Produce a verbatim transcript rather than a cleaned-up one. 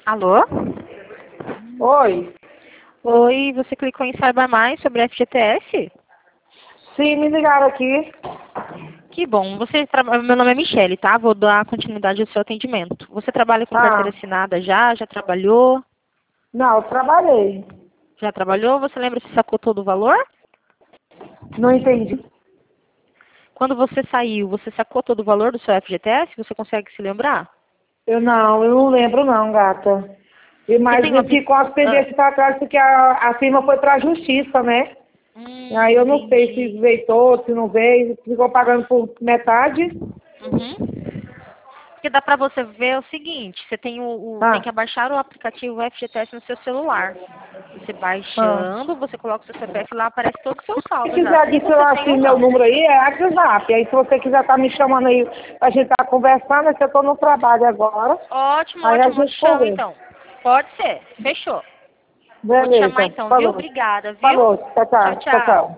Alô? Oi. Oi, você clicou em Saiba Mais sobre F G T S? Sim, me ligaram aqui. Que bom. Você traba... Meu nome é Michele, tá? Vou dar continuidade ao seu atendimento. Você trabalha com carteira Ah, assinada já? Já trabalhou? não, eu trabalhei. Já trabalhou? Você lembra se sacou todo o valor? Não entendi. Quando você saiu, você sacou todo o valor do seu F G T S? Você consegue se lembrar? Eu não, eu não lembro não, gata. E Você mas tem uma... ficou as Ah. pendências para trás porque a, a firma foi para a justiça, né? Hum, Aí eu não sei se entendi. veio todo, se não veio, ficou pagando por metade. Uhum. Porque dá pra você ver o seguinte, você tem o, o- tem que Ah, abaixar o aplicativo F G T S no seu celular. Você ah. baixando, você coloca o seu C P F lá, aparece todo o seu Se saldo já, quiser se você adicionar tem assim ou meu não. número aí, é WhatsApp. Aí se você quiser estar me chamando aí, a gente tá conversando, é que eu tô no trabalho agora. Ótimo, Aí a ótimo, eu te gente chamo conversa. então. Pode ser, fechou. Vou te chamar Beleza. então, viu? Falou. Obrigada, viu? Falou. Tchau, Tchau, tchau. Tchau, tchau. tchau.